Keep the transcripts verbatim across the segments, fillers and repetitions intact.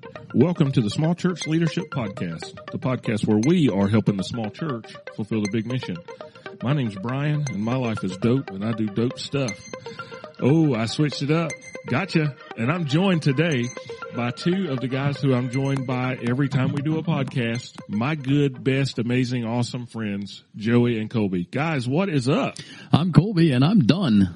Welcome to the Small Church Leadership Podcast, the podcast where we are helping the small church fulfill the big mission. My name's Brian, and my life is dope, and I do dope stuff. Oh, I switched it up. Gotcha. And I'm joined today by two of the guys who I'm joined by every time we do a podcast, my good, best, amazing, awesome friends, Joey and Colby. Guys, what is up? I'm Colby, and I'm done.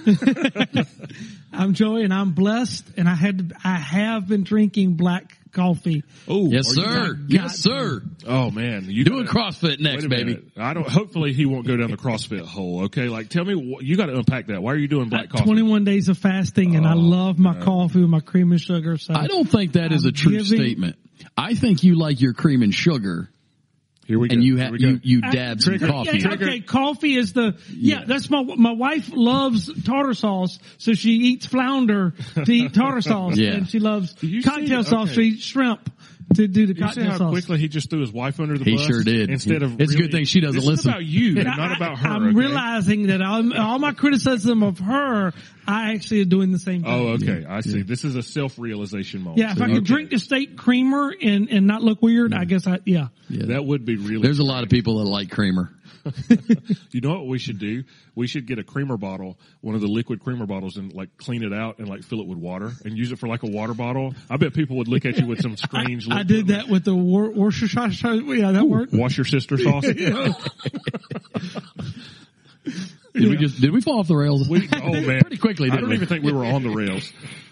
I'm Joey, and I'm blessed, and I had to, I have been drinking black coffee. Oh, yes, sir. Yes, sir. Oh man, you doing CrossFit next, baby? I don't. Hopefully, he won't go down the CrossFit hole. Okay, like tell me, you got to unpack that. Why are you doing black coffee? twenty-one days of fasting, and oh, I love my man. coffee with my cream and sugar. So I don't think that is I'm a true giving, statement. I think you like your cream and sugar. Here we go. And you have you, you dab some trigger, coffee. Yeah, okay, coffee is the yeah, yeah. That's my my wife loves tartar sauce, so she eats flounder to eat tartar sauce, yeah. and she loves cocktail see, sauce okay. to eat shrimp to do the you cocktail see how sauce. Quickly he just threw his wife under the he bus. He sure did. Instead of it's really, a good thing she doesn't this listen. Is about you, and not I, about her. I'm okay? realizing that I'm, all my criticism of her, I actually am doing the same thing. Oh, okay. Yeah. I see. Yeah. This is a self-realization moment. Yeah, if I could okay. drink the steak creamer and and not look weird, yeah. I guess I yeah. yeah. That would be really. There's strange. a lot of people that like creamer. You know what we should do? We should get a creamer bottle, one of the liquid creamer bottles, and like clean it out and like fill it with water and use it for like a water bottle. I bet people would look at you with some strange. I, I did that with the Wor- Worcestershire. Yeah, that worked. Wash your sister sauce. Yeah. Did yeah. we just did we fall off the rails? We, oh man, pretty quickly. Didn't I don't we? even think we were on the rails.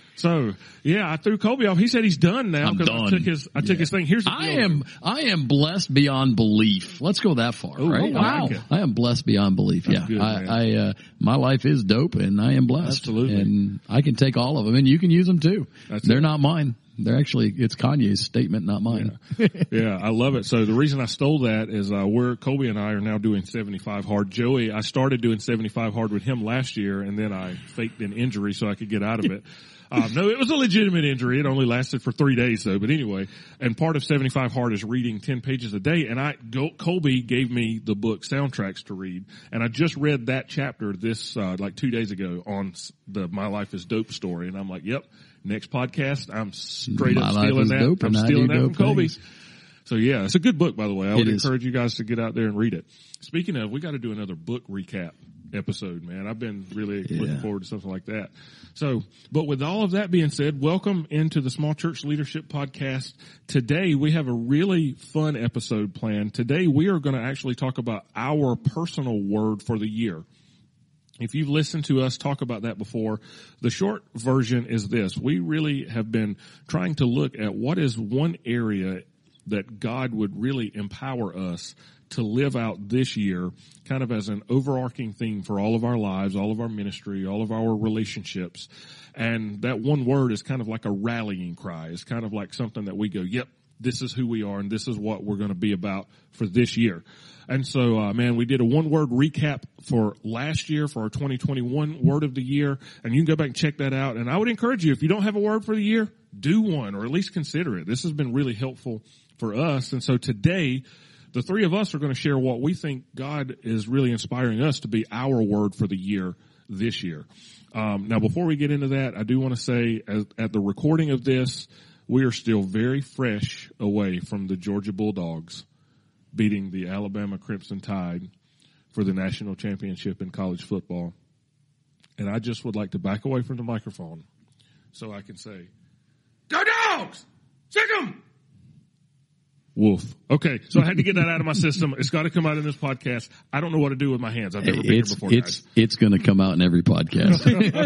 So yeah, I threw Colby off. He said he's done now because I took his I took yeah. his thing. Here's the I deal, am though. I am blessed beyond belief. Let's go that far, Ooh, right? oh, wow, I, I am blessed beyond belief. That's yeah, good, I, man. I uh, my life is dope, and I am blessed. Absolutely, and I can take all of them, and you can use them too. That's They're it. not mine. They're actually, it's Kanye's statement, not mine. Yeah. yeah, I love it. So the reason I stole that is uh, we're, Colby and I are now doing seventy-five hard. Joey, I started doing seventy-five hard with him last year, and then I faked an injury so I could get out of it. Um, no, it was a legitimate injury. It only lasted for three days though. But anyway, and part of seventy-five hard is reading ten pages a day. And I, go, Colby gave me the book Soundtracks to read. And I just read that chapter this, uh, like two days ago on the My Life is Dope story. And I'm like, yep, next podcast, I'm straight up My stealing that. Dope, I'm stealing that from Colby. Things. So yeah, it's a good book, by the way. I would it encourage is. you guys to get out there and read it. Speaking of, we got to do another book recap episode, man. I've been really yeah. looking forward to something like that. So, but with all of that being said, welcome into the Small Church Leadership Podcast. Today we have a really fun episode planned. Today we are going to actually talk about our personal word for the year. If you've listened to us talk about that before, the short version is this. We really have been trying to look at what is one area that God would really empower us to live out this year, kind of as an overarching theme for all of our lives, all of our ministry, all of our relationships. And that one word is kind of like a rallying cry. It's kind of like something that we go, yep, this is who we are and this is what we're going to be about for this year. And so, uh, man, we did a one-word recap for last year for our twenty twenty-one word of the year, and you can go back and check that out. And I would encourage you, if you don't have a word for the year, do one or at least consider it. This has been really helpful for us. And so today, the three of us are going to share what we think God is really inspiring us to be our word for the year this year. Um, now, before we get into that, I do want to say as, at the recording of this, we are still very fresh away from the Georgia Bulldogs beating the Alabama Crimson Tide for the national championship in college football. And I just would like to back away from the microphone so I can say, "Go Dogs! Sick 'em!" Woof. Okay, so I had to get that out of my system. It's got to come out in this podcast. I don't know what to do with my hands. I've never been it's, here before, It's guys. it's going to come out in every podcast.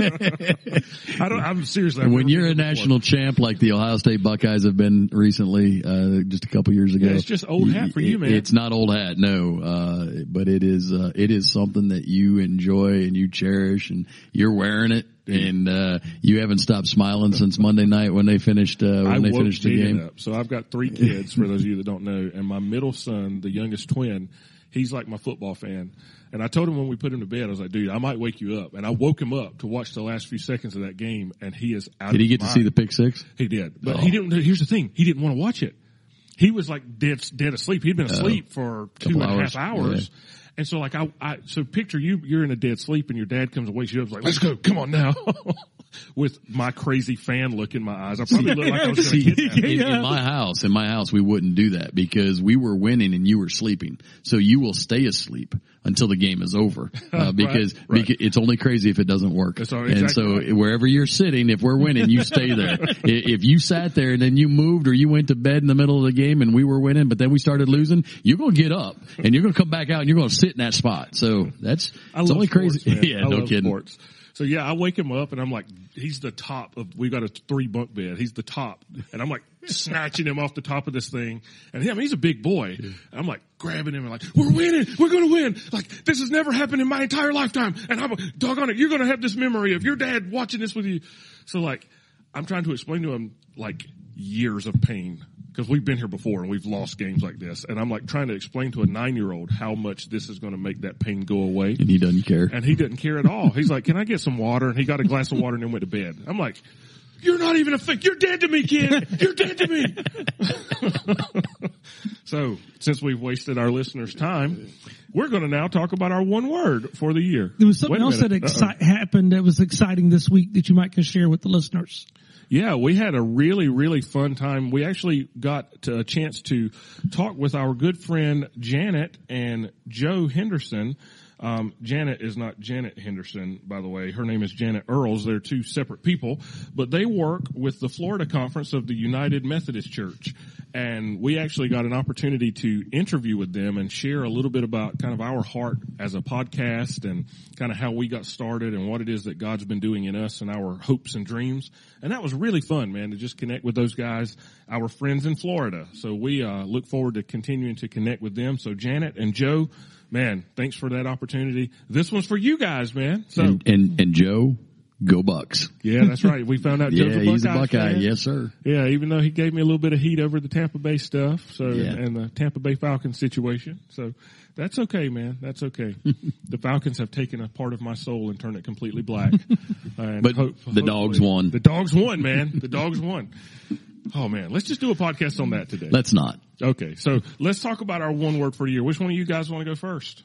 I don't. I'm seriously. And I've when never you're a been here national before. champ like the Ohio State Buckeyes have been recently, uh, just a couple years ago, Yeah, it's just old hat for you, man. It's not old hat, no, uh, but it is. Uh, it is something that you enjoy and you cherish, and you're wearing it. And uh you haven't stopped smiling since Monday night when they finished uh when I they woke finished the Jaden game. Up. So I've got three kids, for those of you that don't know, and my middle son, the youngest twin, he's like my football fan. And I told him when we put him to bed, I was like, dude, I might wake you up. And I woke him up to watch the last few seconds of that game, and he is out Did of he get his to see mind. the pick six? He did. But Oh. he didn't. Here's the thing. He didn't want to watch it. He was like dead, dead asleep. He'd been asleep oh. for two Couple and a half hours. hours. Yeah. And so like I, I, so picture you, you're in a dead sleep and your dad comes and wakes you up, like, let's go, come on now. with my crazy fan look in my eyes. I probably looked like I was going to kidnap in, in my house, in my house, we wouldn't do that because we were winning and you were sleeping. So you will stay asleep until the game is over, uh, because, right, right. because it's only crazy if it doesn't work. That's exactly and so right. wherever you're sitting, if we're winning, you stay there. If you sat there and then you moved or you went to bed in the middle of the game and we were winning, but then we started losing, you're going to get up and you're going to come back out and you're going to sit in that spot. So that's, I it's love only sports, crazy. Man. Yeah, I no love kidding. Sports. So yeah, I wake him up and I'm like, he's the top of, we got a three bunk bed. He's the top. And I'm like snatching him off the top of this thing. And him, he's a big boy. And I'm like grabbing him and like, we're winning. We're going to win. Like this has never happened in my entire lifetime. And I'm like, doggone it. You're going to have this memory of your dad watching this with you. So like, I'm trying to explain to him like years of pain. Because we've been here before and we've lost games like this. And I'm like trying to explain to a nine-year-old how much this is going to make that pain go away. And he doesn't care. And he didn't care at all. He's like, can I get some water? And he got a glass of water and then went to bed. I'm like, you're not even a thing. You're dead to me, kid. You're dead to me. So since we've wasted our listeners' time, we're going to now talk about our one word for the year. There was something Wait a else that minute. exci- happened that was exciting this week that you might can share with the listeners. Yeah, we had a really, really fun time. We actually got a chance to talk with our good friend Janet and Joe Henderson. Um, Janet is not Janet Henderson, by the way. Her name is Janet Earls. They're two separate people, but they work with the Florida Conference of the United Methodist Church. And we actually got an opportunity to interview with them and share a little bit about kind of our heart as a podcast and kind of how we got started and what it is that God's been doing in us and our hopes and dreams. And that was really fun, man, to just connect with those guys, our friends in Florida. So we uh, look forward to continuing to connect with them. So Janet and Joe, man, thanks for that opportunity. This one's for you guys, man. So And, and, and Joe, go Bucks. yeah, that's right. We found out Yeah, Joe's a he's a Buckeye Buckeye. fan. Yes, sir. Yeah, even though he gave me a little bit of heat over the Tampa Bay stuff, so Yeah. and the Tampa Bay Falcons situation. So that's okay, man. That's okay. The Falcons have taken a part of my soul and turned it completely black. And But hope- the dogs won. The dogs won, man. The dogs won. Oh man, let's just do a podcast on that today. Let's not. Okay, so let's talk about our one word for the year. Which one of you guys want to go first?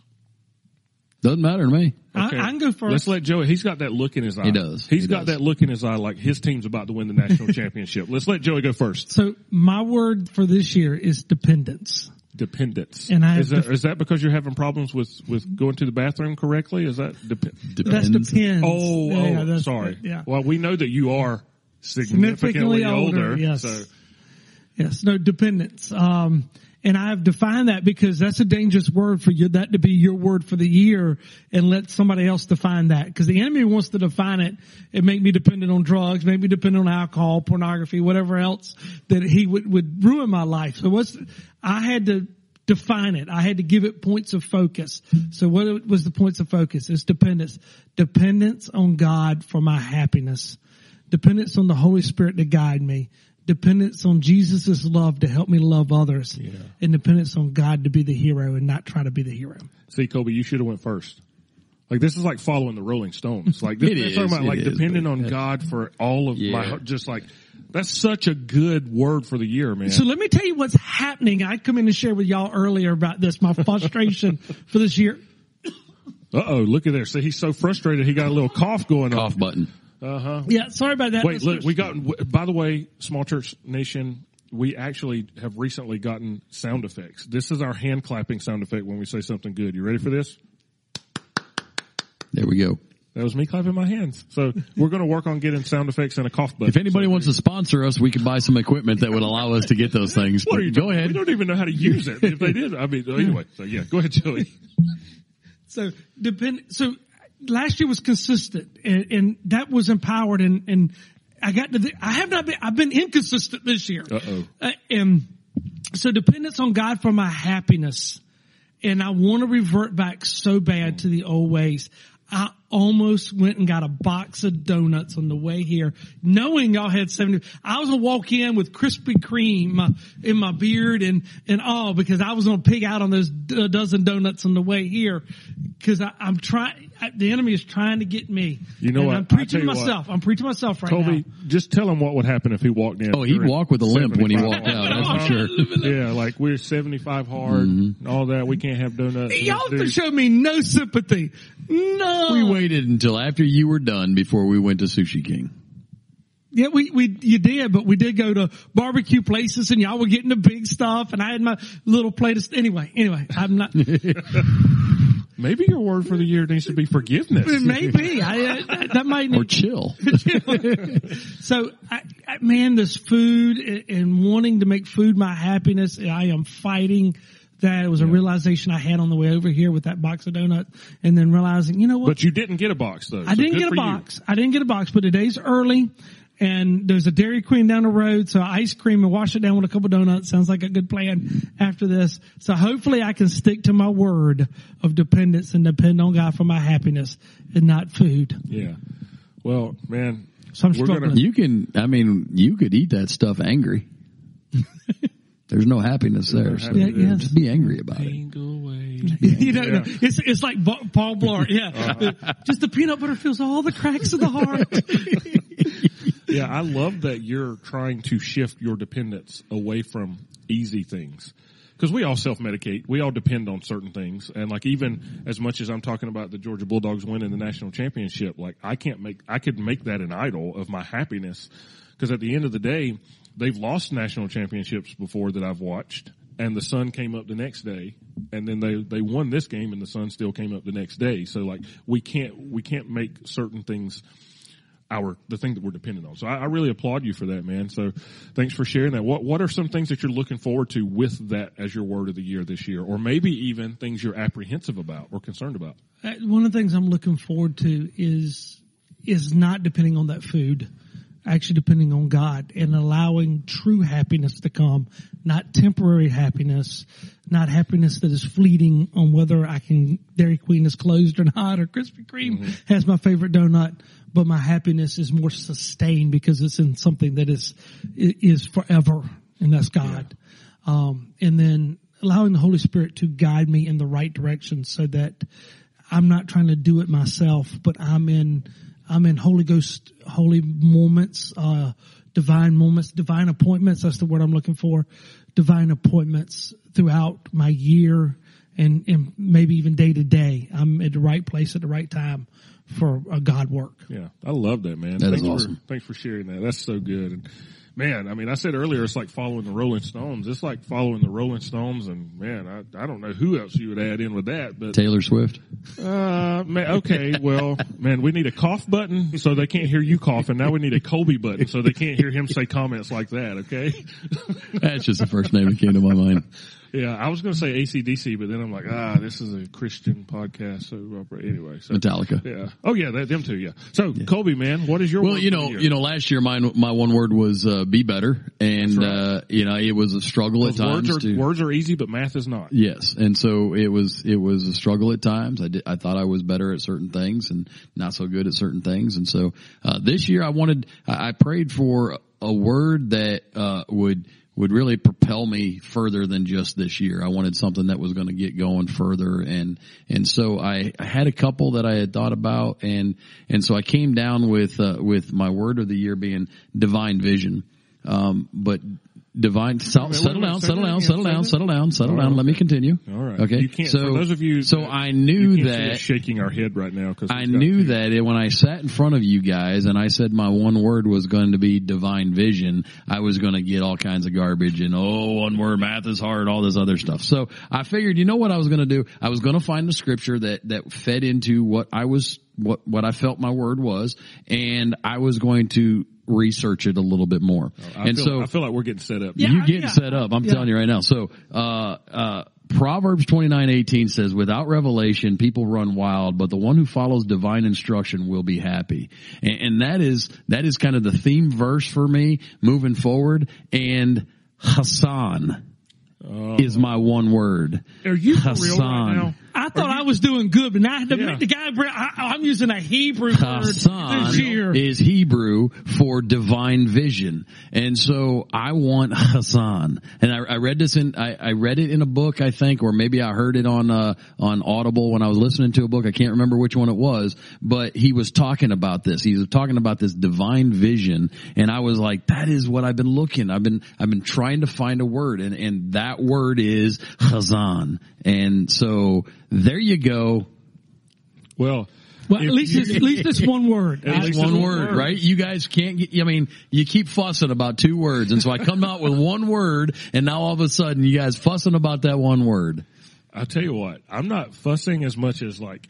Doesn't matter to me. Okay. I, I can go first. Let's let Joey. He's got that look in his eye. He does. He's He got does. that look in his eye like his team's about to win the national championship. Let's let Joey go first. So my word for this year is dependence. Dependence. And I have is that, def- is that because you're having problems with, with going to the bathroom correctly? Is that dep- That's Depends. depends. Oh, Yeah, oh, yeah, that's- sorry. Yeah. Well, we know that you are significantly, Significantly older, older. yes. So Yes, no, dependence. Um, and I've defined that because that's a dangerous word for you, that to be your word for the year and let somebody else define that. Because the enemy wants to define it and make me dependent on drugs, make me dependent on alcohol, pornography, whatever else that he would, would ruin my life. So what's, I had to define it. I had to give it points of focus. So what was the points of focus? It's dependence. Dependence on God for my happiness. Dependence on the Holy Spirit to guide me. Dependence on Jesus' love to help me love others. Yeah. And dependence on God to be the hero and not try to be the hero. see, Kobe, you should have went first. Like this is like following the Rolling Stones. Like this It they're is, talking about it like is, depending but- on God for all of Yeah. my heart. Just like that's such a good word for the year, man. So let me tell you what's happening. I come in and share with y'all earlier about this, my frustration for this year. Uh oh, look at there. See, he's so frustrated he got a little cough going Cough on. button. Uh huh. Yeah, sorry about that. Wait, look, listeners. we got, by the way, Small Church Nation, we actually have recently gotten sound effects. This is our hand clapping sound effect when we say something good. You ready for this? There we go. That was me clapping my hands. So we're going to work on getting sound effects and a cough button. If anybody So- wants to sponsor us, we can buy some equipment that would allow us to get those things. What But are you go doing? ahead. We don't even know how to use it. If they did, I mean, anyway. So yeah, go ahead, Joey. So depend. So last year was consistent, and, and that was empowered. And, and I got to. The, I have not been. I've been inconsistent this year. Uh-oh. Uh, and so dependence on God for my happiness, and I want to revert back so bad to the old ways. I almost went and got a box of donuts on the way here, knowing y'all had seventy. I was gonna walk in with Krispy Kreme uh, in my beard and and all because I was gonna pig out on those d- dozen donuts on the way here because I'm trying. The enemy is trying to get me. You know and what? I'm I preaching tell to you what. myself. I'm preaching to myself right Kobe, now. just tell him what would happen if he walked in. Oh, he'd during walk with a limp when he seventy-five. walked out. That's for sure. Yeah, like we're seventy-five hard, Mm-hmm. all that. We can't have donuts. Y'all have to Dude, show me no sympathy. No. We waited until after you were done before we went to Sushi King. Yeah, we, we, you did, but we did go to barbecue places and y'all were getting the big stuff and I had my little plate of, anyway, anyway, I'm not. Maybe your word for the year needs to be forgiveness. Maybe. I, I, that might Or chill. So, I, I, man, this food and wanting to make food my happiness, I am fighting that. It was a yeah. realization I had on the way over here with that box of donuts and then realizing, you know what? But you didn't get a box though. I so didn't get a box. You. I didn't get a box, but today's early. And there's a Dairy Queen down the road, so ice cream and wash it down with a couple donuts. Sounds like a good plan after this. So hopefully I can stick to my word of dependence and depend on God for my happiness and not food. Yeah. Well, man. So I'm struggling. Gonna, you can, I mean, you could eat that stuff angry. There's no happiness there. So yeah, yes. Just be angry about Pain it. Go away. You know, yeah. it's it's like Paul Blart. Yeah, uh-huh. Just the peanut butter fills all the cracks of the heart. Yeah, I love that you're trying to shift your dependence away from easy things. Because we all self-medicate. We all depend on certain things. And like even as much as I'm talking about the Georgia Bulldogs winning the national championship, like I can't make, I could make that an idol of my happiness. Because at the end of the day, they've lost national championships before that I've watched. And the sun came up the next day. And then they, they won this game and the sun still came up the next day. So like we can't, we can't make certain things our, the thing that we're dependent on. So I, I really applaud you for that, man. So thanks for sharing that. What, what are some things that you're looking forward to with that as your word of the year this year? Or maybe even things you're apprehensive about or concerned about? One of the things I'm looking forward to is, is not depending on that food, actually depending on God and allowing true happiness to come, not temporary happiness, not happiness that is fleeting on whether I can, Dairy Queen is closed or not, or Krispy Kreme mm-hmm. has my favorite donut. But my happiness is more sustained because it's in something that is, is forever, and that's God. Yeah. Um, and then allowing the Holy Spirit to guide me in the right direction so that I'm not trying to do it myself, but I'm in, I'm in Holy Ghost, holy moments, uh, divine moments, divine appointments. That's the word I'm looking for. Divine appointments throughout my year and, and maybe even day to day. I'm at the right place at the right time for a God work. Yeah, I love that, man. That thanks is awesome. For, thanks for sharing that. That's so good. And man, I mean, I said earlier, it's like following the Rolling Stones. It's like following the Rolling Stones, and man, I, I don't know who else you would add in with that, but Taylor Swift. Uh, man, okay, well, man, we need a cough button so they can't hear you coughing. Now we need a Colby button so they can't hear him say comments like that. Okay, that's just the first name that came to my mind. Yeah, I was going to say A C D C, but then I'm like, ah, this is a Christian podcast. So anyway, so Metallica. Yeah. Oh yeah, that, them too. Yeah. So yeah. Colby, man, what is your well? word You know, you know, last year my my one word was uh, be better, and right. uh you know it was a struggle Those at times. Words are, to, words are easy, but math is not. Yes, and so it was it was a struggle at times. I did, I thought I was better at certain things and not so good at certain things, and so uh this year I wanted I, I prayed for a word that uh would. would really propel me further than just this year. I wanted something that was going to get going further. And, and so I, I had a couple that I had thought about. And, and so I came down with, uh, with my word of the year being divine vision. Um, but divine, settle, settle down, settle down, settle down, settle down, settle down. Let me continue. All right. Okay. You can't, so, for those of you, so I knew that shaking our head right now because I knew that when I sat in front of you guys and I said my one word was going to be divine vision, I was going to get all kinds of garbage and oh, one word, math is hard, all this other stuff. So I figured, you know what I was going to do? I was going to find a scripture that, that fed into what I was, what, what I felt my word was, and I was going to research it a little bit more. Oh, I and feel, so I feel like we're getting set up. Yeah, you getting yeah. set up. I'm yeah. telling you right now. So, uh, uh, Proverbs twenty-nine eighteen says, without revelation, people run wild, but the one who follows divine instruction will be happy. And, and that is, that is kind of the theme verse for me moving forward. And Hassan oh. is my one word. Are you for Hassan. real right now? I thought you, I was doing good, but now I had to yeah. make the guy, I, I'm using a Hebrew Hassan word this year. Is Hebrew for divine vision. And so I want Hassan. And I, I read this in, I, I read it in a book, I think, or maybe I heard it on, uh, on Audible when I was listening to a book. I can't remember which one it was, but he was talking about this. He was talking about this divine vision. And I was like, that is what I've been looking. I've been, I've been trying to find a word, and, and that word is Hassan. And so there you go. Well, Well, at least it's, at least it's one word. At It's least one it's one word, word. right? You guys can't get, I mean, you keep fussing about two words. And so I come out with one word and now all of a sudden you guys fussing about that one word. I'll tell you what, I'm not fussing as much as like,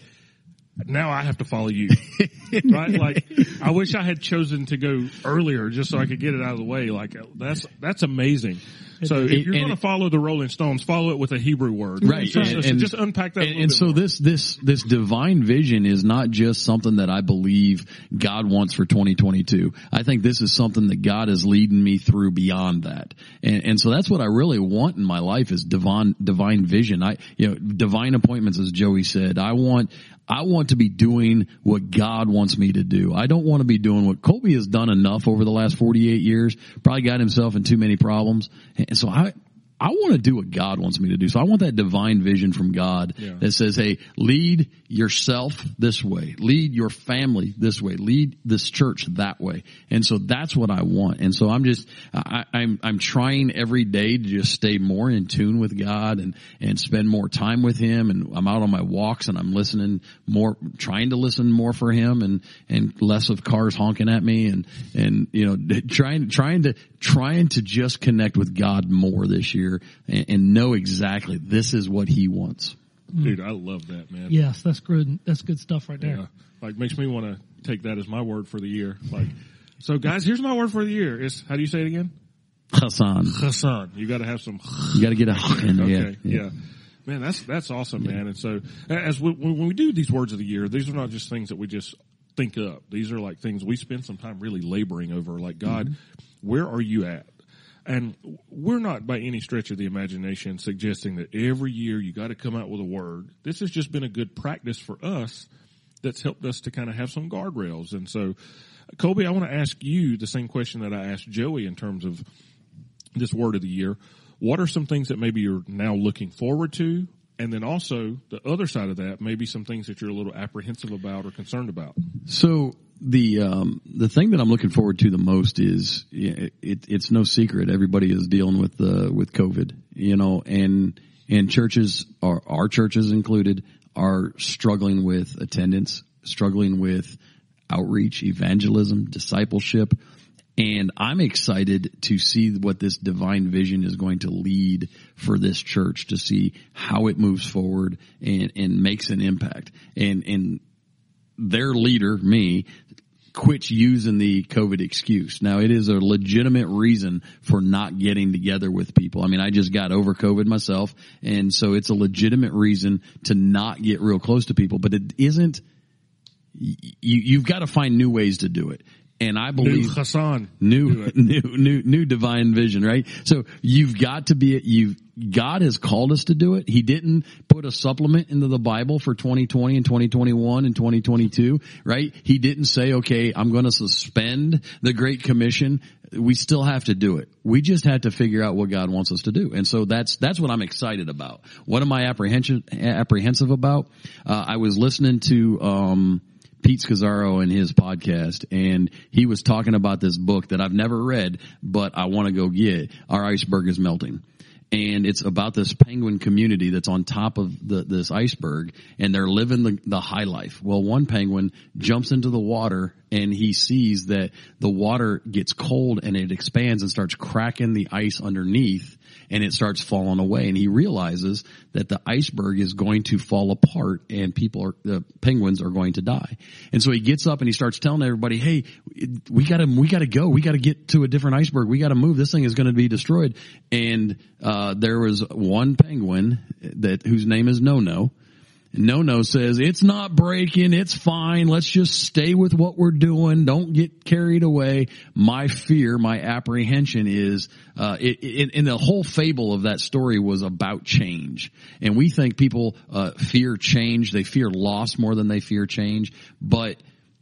now I have to follow you, right? Like, I wish I had chosen to go earlier just so I could get it out of the way. Like, that's, that's amazing. So if you're And- going to follow the Rolling Stones, follow it with a Hebrew word. Right. Just, And- just, and- just unpack that a And, little and bit so more. this, this, this divine vision is not just something that I believe God wants for twenty twenty-two. I think this is something that God is leading me through beyond that. And, and so that's what I really want in my life is divine, divine vision. I, you know, divine appointments, as Joey said. I want, I want to be doing what God wants me to do. I don't want to be doing what Colby has done enough over the last forty-eight years, probably got himself in too many problems. And so I, I want to do what God wants me to do. So I want that divine vision from God Yeah. that says, hey, lead yourself this way, lead your family this way, lead this church that way. And so that's what I want. And so I'm just, I, I'm, I'm trying every day to just stay more in tune with God and, and spend more time with Him. And I'm out on my walks and I'm listening more, trying to listen more for Him and, and less of cars honking at me and, and, you know, trying, trying to, trying to just connect with God more this year and, and know exactly this is what He wants. Dude, I love that, man. Yes, that's good. That's good stuff right there. Yeah. Like, makes me want to take that as my word for the year. Like, so guys, here's my word for the year. It's, how do you say it again? Hassan. Hassan. You got to have some. You got to get a in there. Okay. Yeah. yeah. Man, that's, that's awesome, man. And so as we, when we do these words of the year, these are not just things that we just think up. These are like things we spend some time really laboring over. Like, God, mm-hmm. where are you at? And we're not by any stretch of the imagination suggesting that every year you got to come out with a word. This has just been a good practice for us that's helped us to kind of have some guardrails. And so, Colby, I want to ask you the same question that I asked Joey in terms of this word of the year. What are some things that maybe you're now looking forward to? And then also the other side of that, maybe some things that you're a little apprehensive about or concerned about. So the um, the thing that I'm looking forward to the most is it, it, it's no secret everybody is dealing with uh, with COVID, you know, and and churches, are, our churches included, are struggling with attendance, struggling with outreach, evangelism, discipleship. And I'm excited to see what this divine vision is going to lead for this church, to see how it moves forward and, and makes an impact. And, and their leader, me, quits using the COVID excuse. Now, it is a legitimate reason for not getting together with people. I mean, I just got over COVID myself, and so it's a legitimate reason to not get real close to people. But it isn't, you, you've got to find new ways to do it. And I believe New Hassan. new, new, new, new divine vision, right? So you've got to be, you, God has called us to do it. He didn't put a supplement into the Bible for twenty twenty and twenty twenty-one and twenty twenty-two, right? He didn't say, okay, I'm going to suspend the Great Commission. We still have to do it. We just have to figure out what God wants us to do. And so that's, that's what I'm excited about. What am I apprehension, apprehensive about? Uh, I was listening to, um, Pete Scazzaro and his podcast, and he was talking about this book that I've never read, but I want to go get. Our Iceberg is Melting. And it's about this penguin community that's on top of the, this iceberg, and they're living the, the high life. Well, one penguin jumps into the water, and he sees that the water gets cold and it expands and starts cracking the ice underneath, and it starts falling away. And he realizes that the iceberg is going to fall apart and people are, the penguins are going to die. And so he gets up and he starts telling everybody, hey, we gotta, we gotta go. We gotta get to a different iceberg. We gotta move. This thing is going to be destroyed. And, uh, there was one penguin that, whose name is No-No. No-No says, it's not breaking, it's fine, let's just stay with what we're doing, don't get carried away. My fear, my apprehension is, uh, it, it, and the whole fable of that story was about change. And we think people, uh, fear change, they fear loss more than they fear change, but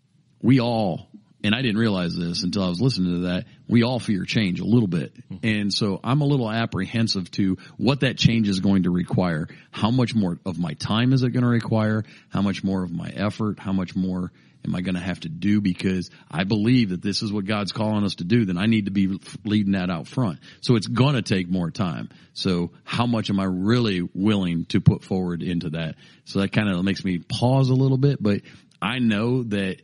we all, and I didn't realize this until I was listening to that, we all fear change a little bit. And so I'm a little apprehensive to what that change is going to require. How much more of my time is it going to require? How much more of my effort? How much more am I going to have to do? Because I believe that this is what God's calling us to do, then I need to be leading that out front. So it's going to take more time. So how much am I really willing to put forward into that? So that kind of makes me pause a little bit, but I know that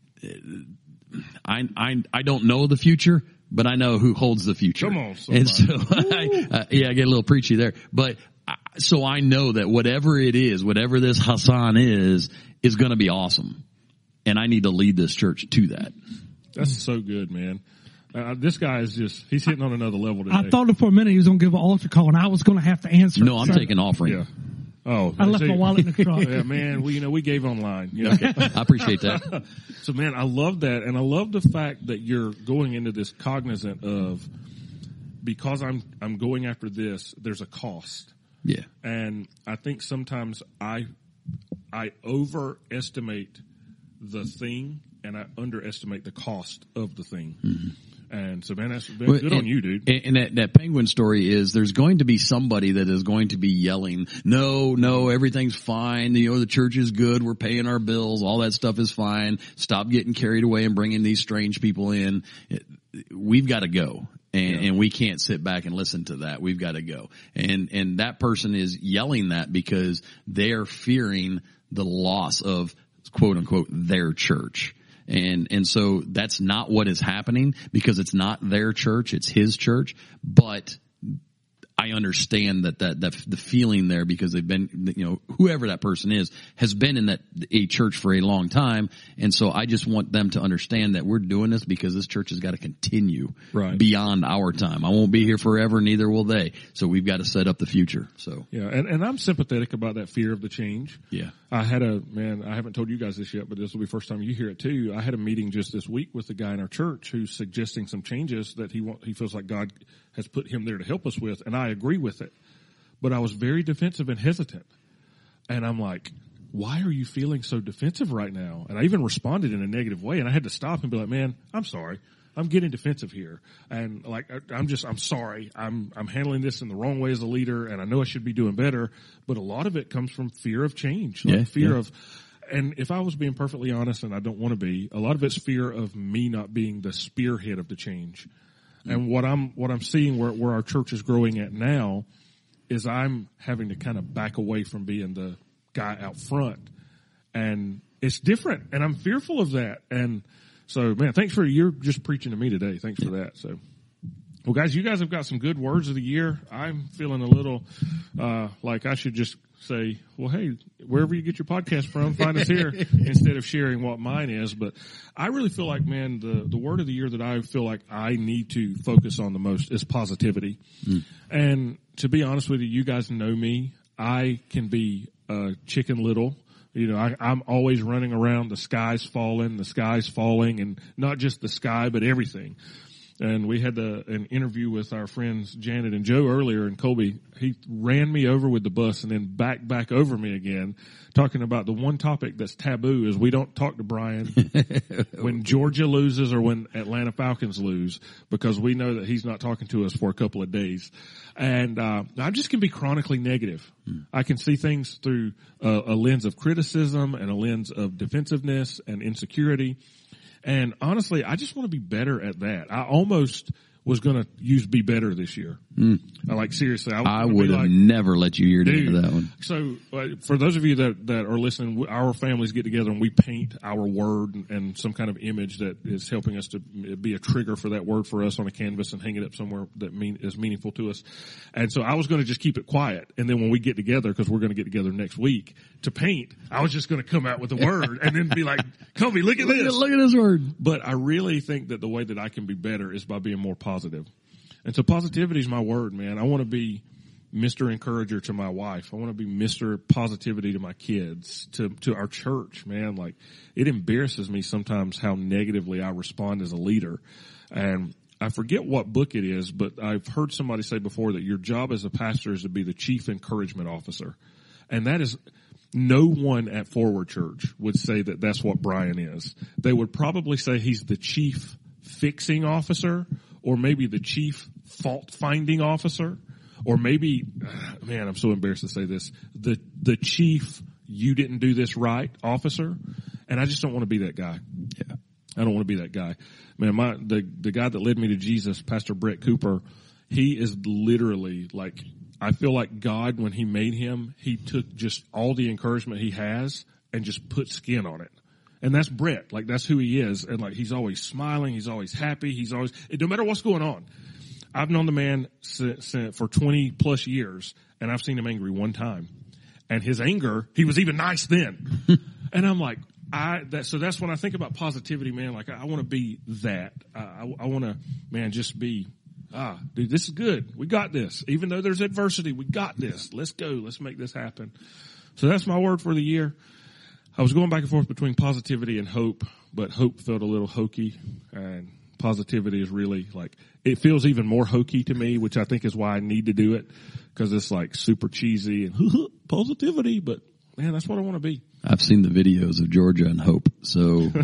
I, I, I don't know the future, but I know who holds the future. Come on, somebody. And so, I, uh, yeah, I get a little preachy there, but I, so I know that whatever it is, whatever this Hassan is, is going to be awesome. And I need to lead this church to that. That's so good, man. Uh, this guy is just, he's hitting on another level today. I thought for a minute he was going to give an altar call, and I was going to have to answer. No, I'm so, taking offering. Yeah. Oh, I left see, my wallet in the truck. Yeah, man, we, you know, we gave online. You know? Okay. I appreciate that. So, man, I love that. And I love the fact that you're going into this cognizant of, because I'm, I'm going after this, there's a cost. Yeah. And I think sometimes I, I overestimate the thing and I underestimate the cost of the thing. Mm-hmm. And so, man, that's been well, good and, on you, dude. And that, that penguin story is there's going to be somebody that is going to be yelling, no, no, everything's fine. You know, the church is good. We're paying our bills. All that stuff is fine. Stop getting carried away and bringing these strange people in. We've got to go. And, yeah. and we can't sit back and listen to that. We've got to go. And, and that person is yelling that because they're fearing the loss of, quote unquote, their church. And, and so that's not what is happening because it's not their church. It's his church. But I understand that, that, that the feeling there because they've been, you know, whoever that person is has been in that, a church for a long time. And so I just want them to understand that we're doing this because this church has got to continue right. beyond our time. I won't be here forever, neither will they. So we've got to set up the future. So. Yeah. And, and I'm sympathetic about that fear of the change. Yeah. I had a, man, I haven't told you guys this yet, but this will be the first time you hear it too. I had a meeting just this week with a guy in our church who's suggesting some changes that he want, he feels like God has put him there to help us with. And I agree with it, but I was very defensive and hesitant. And I'm like, why are you feeling so defensive right now? And I even responded in a negative way and I had to stop and be like, man, I'm sorry. I'm getting defensive here. And like, I'm just, I'm sorry. I'm, I'm handling this in the wrong way as a leader and I know I should be doing better, but a lot of it comes from fear of change, like yeah, fear yeah. of, and if I was being perfectly honest, and I don't want to be, a lot of it's fear of me not being the spearhead of the change. Mm-hmm. And what I'm, what I'm seeing where, where our church is growing at now is I'm having to kind of back away from being the guy out front. And it's different and I'm fearful of that. And so, man, thanks for, you're just preaching to me today. Thanks for that. So, well, guys, you guys have got some good words of the year. I'm feeling a little, uh, like I should just say, well, hey, wherever you get your podcast from, find us here instead of sharing what mine is. But I really feel like, man, the, the word of the year that I feel like I need to focus on the most is positivity. Mm. And to be honest with you, you guys know me. I can be, uh, chicken little. You know, I, I'm always running around, the sky's falling, the sky's falling, and not just the sky, but everything. And we had a, an interview with our friends Janet and Joe earlier, and Colby, he ran me over with the bus and then back, back over me again, talking about the one topic that's taboo is we don't talk to Brian when Georgia loses or when Atlanta Falcons lose, because we know that he's not talking to us for a couple of days. And, uh, I just can be chronically negative. Mm. I can see things through a, a lens of criticism and a lens of defensiveness and insecurity. And honestly, I just want to be better at that. I almost was going to use be better this year. Mm. I like seriously. I, I would have like, never let you hear dude, into that one. So uh, for those of you that, that are listening, our families get together and we paint our word and, and some kind of image that is helping us to be a trigger for that word for us on a canvas and hang it up somewhere that mean, is meaningful to us. And so I was going to just keep it quiet. And then when we get together, because we're going to get together next week to paint, I was just going to come out with the word and then be like, Kobe, look at look this. At, look at this word. But I really think that the way that I can be better is by being more positive. And so positivity is my word, man. I want to be Mister Encourager to my wife. I want to be Mister Positivity to my kids, to, to our church, man. Like, it embarrasses me sometimes how negatively I respond as a leader. And I forget what book it is, but I've heard somebody say before that your job as a pastor is to be the chief encouragement officer. And that is, no one at Forward Church would say that that's what Brian is. They would probably say he's the chief fixing officer, or maybe the chief fault-finding officer, or maybe, man, I'm so embarrassed to say this, the the chief you didn't do this right officer, and I just don't want to be that guy. Yeah, I don't want to be that guy. Man, my the the guy that led me to Jesus, Pastor Brett Cooper, he is literally like, I feel like God, when he made him, he took just all the encouragement he has and just put skin on it. And that's Brett. Like, that's who he is. And like, he's always smiling. He's always happy. He's always, no matter what's going on. I've known the man for twenty plus years, and I've seen him angry one time. And his anger, he was even nice then. And I'm like, I, that, so that's when I think about positivity, man. Like, I, I want to be that. I, I, I want to, man, just be, ah, dude, this is good. We got this. Even though there's adversity, we got this. Let's go. Let's make this happen. So that's my word for the year. I was going back and forth between positivity and hope, but hope felt a little hokey, and positivity is really like, it feels even more hokey to me, which I think is why I need to do it, because it's like super cheesy and positivity, but man, that's what I want to be. I've seen the videos of Georgia and Hope, so. Dude,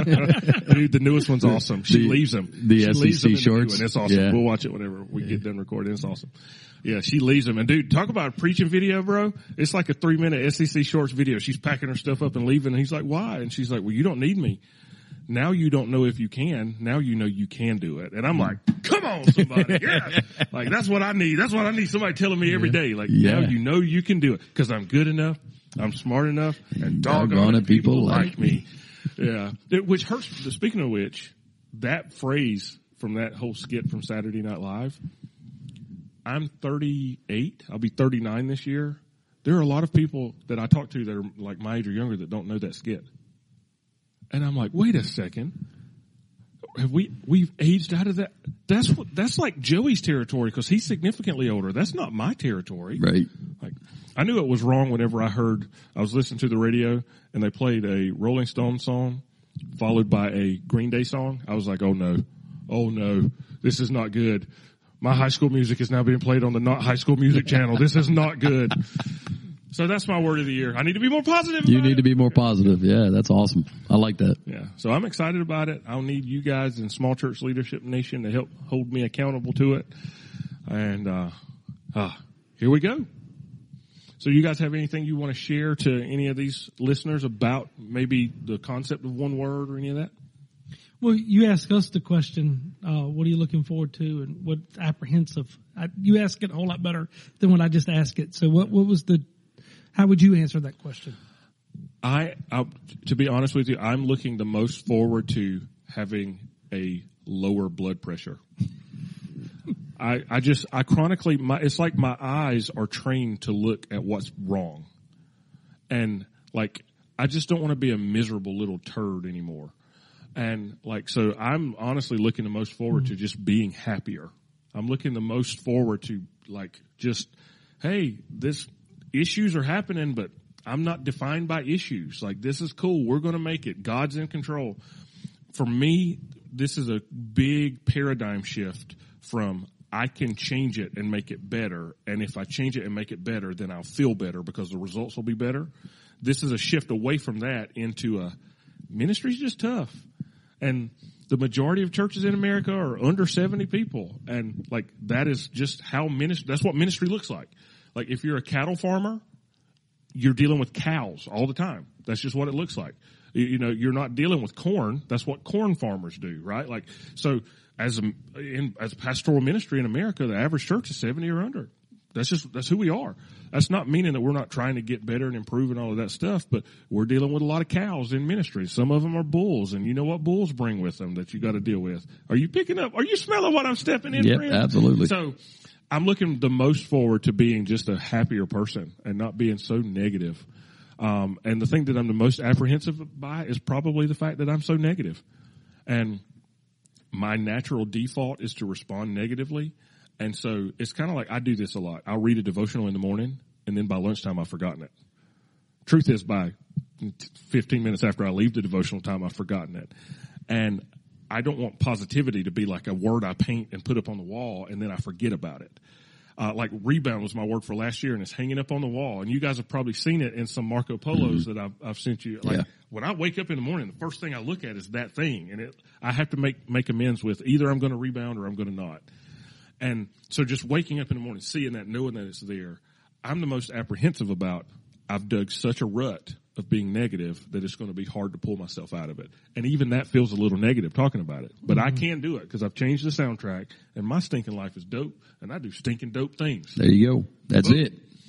the newest one's awesome. She the, leaves them. The she S E C shorts. The it's awesome. Yeah. We'll watch it whenever we yeah. get done recording. It's awesome. Yeah, she leaves them. And dude, talk about a preaching video, bro. It's like a three minute S E C shorts video. She's packing her stuff up and leaving. And he's like, why? And she's like, well, you don't need me. Now you don't know if you can. Now you know you can do it. And I'm like, come on, somebody. Yeah. Like, that's what I need. That's what I need. Somebody telling me every day. Like, yeah. now you know you can do it because I'm good enough. I'm smart enough, and doggone, doggone it, people, people like me. me. Yeah. It, which hurts. Speaking of which, that phrase from that whole skit from Saturday Night Live, I'm thirty-eight. I'll be thirty-nine this year. There are a lot of people that I talk to that are like my age or younger that don't know that skit. And I'm like, wait a second. Have we, we've aged out of that? That's what, that's like Joey's territory because he's significantly older. That's not my territory. Right. Like, I knew it was wrong whenever I heard, I was listening to the radio and they played a Rolling Stone song followed by a Green Day song. I was like, oh no, oh no, this is not good. My High School Music is now being played on the Not High School Music channel. This is not good. So that's my word of the year. I need to be more positive. You need it. to be more positive. Yeah, that's awesome. I like that. Yeah. So I'm excited about it. I'll need you guys in Small Church Leadership Nation to help hold me accountable to it. And, uh, uh, here we go. So you guys have anything you want to share to any of these listeners about maybe the concept of one word or any of that? Well, you ask us the question, uh, what are you looking forward to and what's apprehensive? I, you ask it a whole lot better than when I just ask it. So what, what was the, how would you answer that question? I, I, to be honest with you, I'm looking the most forward to having a lower blood pressure. I, I just, I chronically, my, it's like my eyes are trained to look at what's wrong. And like, I just don't want to be a miserable little turd anymore. And like, so I'm honestly looking the most forward to just being happier. I'm looking the most forward to like, just, hey, this issues are happening, but I'm not defined by issues. Like, this is cool. We're going to make it. God's in control. For me, this is a big paradigm shift from I can change it and make it better. And if I change it and make it better, then I'll feel better because the results will be better. This is a shift away from that into a ministry's just tough. And the majority of churches in America are under seventy people. And like, that is just how ministry, that's what ministry looks like. Like, if you're a cattle farmer, you're dealing with cows all the time. That's just what it looks like. You, you know, you're not dealing with corn. That's what corn farmers do, right? Like, so as a, in, as a pastoral ministry in America, the average church is seventy or under. That's just, that's who we are. That's not meaning that we're not trying to get better and improve and all of that stuff, but we're dealing with a lot of cows in ministry. Some of them are bulls, and you know what bulls bring with them that you got to deal with. Are you picking up? Are you smelling what I'm stepping in? Yep, friend? absolutely. So I'm looking the most forward to being just a happier person and not being so negative. Um, and the thing that I'm the most apprehensive by is probably the fact that I'm so negative. And my natural default is to respond negatively. And so it's kind of like I do this a lot. I'll read a devotional in the morning, and then by lunchtime I've forgotten it. Truth is, by fifteen minutes after I leave the devotional time, I've forgotten it. And I don't want positivity to be like a word I paint and put up on the wall, and then I forget about it. Uh, like rebound was my word for last year, and it's hanging up on the wall. And you guys have probably seen it in some Marco Polos mm-hmm. that I've, I've sent you. Like, yeah. When I wake up in the morning, the first thing I look at is that thing, and it, I have to make make amends with either I'm going to rebound or I'm going to not. And so just waking up in the morning, seeing that, knowing that it's there, I'm the most apprehensive about. I've dug such a rut of being negative that it's going to be hard to pull myself out of it. And even that feels a little negative talking about it. But mm-hmm. I can do it because I've changed the soundtrack, and my stinking life is dope, and I do stinking dope things. There you go. That's Boom. it.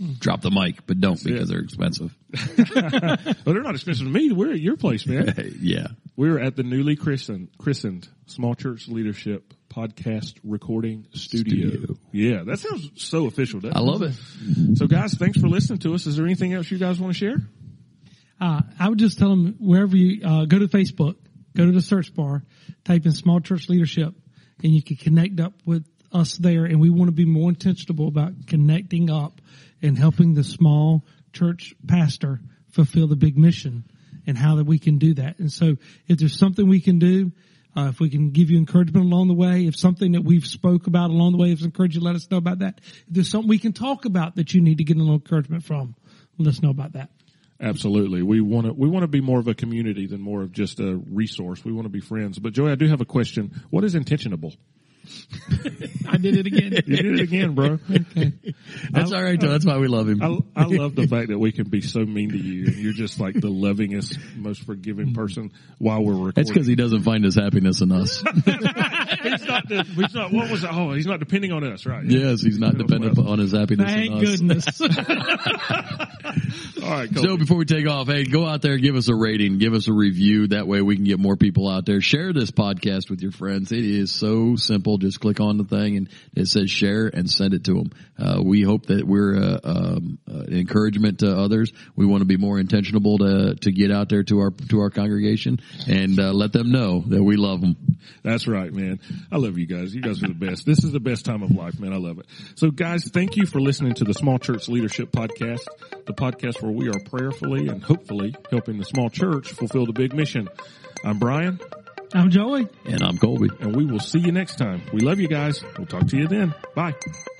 drop the mic, but don't because they're expensive. Well, they're not expensive to me. We're at your place, man. Yeah. We're at the newly christened, christened Small Church Leadership Podcast Recording Studio. Studio. Yeah, that sounds so official, doesn't I it? love it. So, guys, thanks for listening to us. Is there anything else you guys want to share? Uh, I would just tell them wherever you, uh, go to Facebook, go to the search bar, type in Small Church Leadership, and you can connect up with us there. And we want to be more intentional about connecting up and helping the small church pastor fulfill the big mission and how that we can do that. And so if there's something we can do, uh, if we can give you encouragement along the way, if something that we've spoke about along the way is encouraging, let us know about that. If there's something we can talk about that you need to get a little encouragement from, let us know about that. Absolutely. We want to, we want to be more of a community than more of just a resource. We want to be friends. But Joey, I do have a question. What is intentionable? I did it again. You did it again, bro. Okay. That's all right, though. That's why we love him. I, I love the fact that we can be so mean to you, and you're just like the lovingest, most forgiving person while we're recording. That's because he doesn't find his happiness in us. he's not. The, he's not. What was it? Oh, he's not depending on us, right? Yes, he's not dependent on his happiness Thank in us. goodness. All right, cool. So before we take off, hey, go out there, give us a rating, give us a review. That way we can get more people out there. Share this podcast with your friends. It is so simple. Just click on the thing and it says share and send it to them. Uh, we hope that we're uh, um, uh, an encouragement to others. We want to be more intentional to to get out there to our to our congregation and uh, let them know that we love them. That's right, man. I love you guys. You guys are the best. This is the best time of life, man. I love it. So, guys, thank you for listening to the Small Church Leadership Podcast, the podcast where we are prayerfully and hopefully helping the small church fulfill the big mission. I'm Brian. I'm Joey. And I'm Colby. And we will see you next time. We love you guys. We'll talk to you then. Bye.